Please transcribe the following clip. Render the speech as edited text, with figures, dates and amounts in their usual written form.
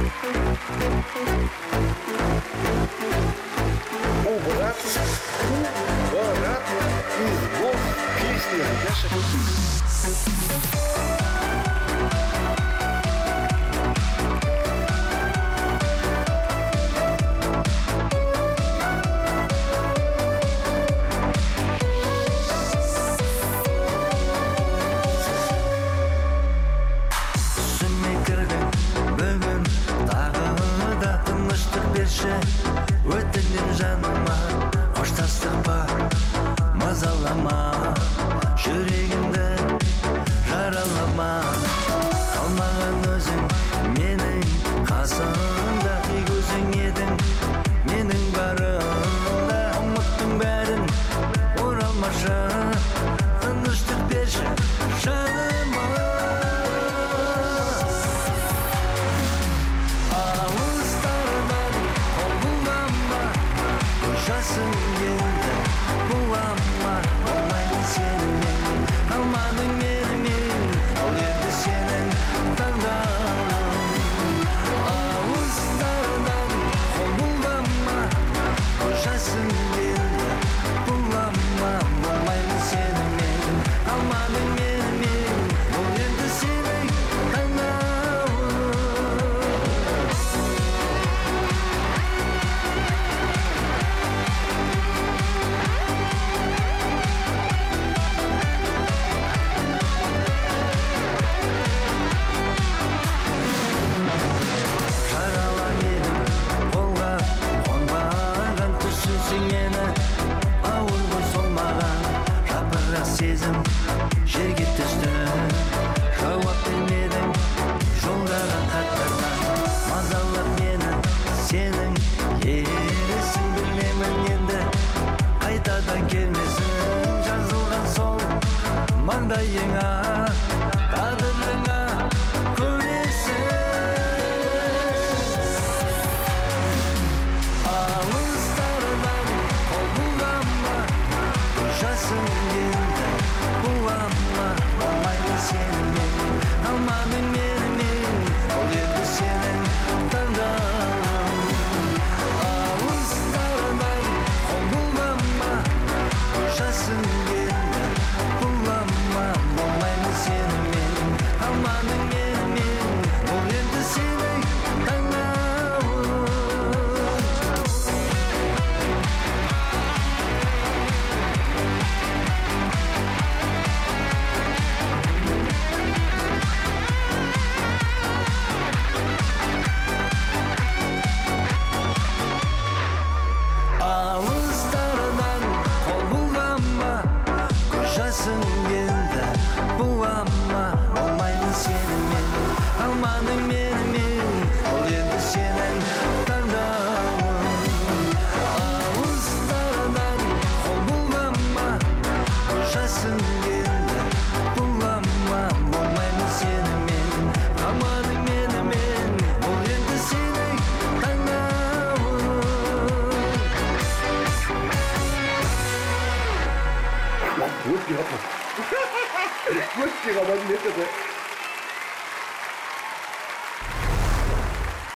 Борат из год песни Яша. Өтінем жаныма, қоштастық бар, мазалама, жүрегімді жаралама. Қалмаған өзің менің қасымда, тек өзің едің менің барымда. Ұмыттың бәрін оралмашы, тыныштық берші жаныма. Жасың келді бұлама, болмайды сенімен, қалмадың менімен, ол енді сенің таңдауың. Алыстардан қол бұлама, жасың келді бұлама, болмайды сенімен, қалмадың менімен, ол енді сенің таңдауың. Сезім жерге түсті, жауап бермедің жолдаған хаттардан. Мазалап мені сенің ересің, білемін енді қайтадан келмесін. Жазылған сол маңдайыңа, тағдырыңа көресің. Алыстардан қол бұлама, жасың келді бұлама, болмайды сенімен, қалмадың менімен, ол енді сенің таңдауың. Алыстардан қол бұлама, жасың келді бұлама, болмайды сенімен, қалмадың менімен, ол енді сенің таңдауың. Алыстардан қол бұлама, жасың келді бұлама, болмайды сенімен, қалмадың менімен, ол енді сенің таңдауың. Алыстардан қол бұлама, жасың келді бұлама, болмайды сенімен, қалмадың менімен, ол енді сенің таңдауың. Вот я. Вот я,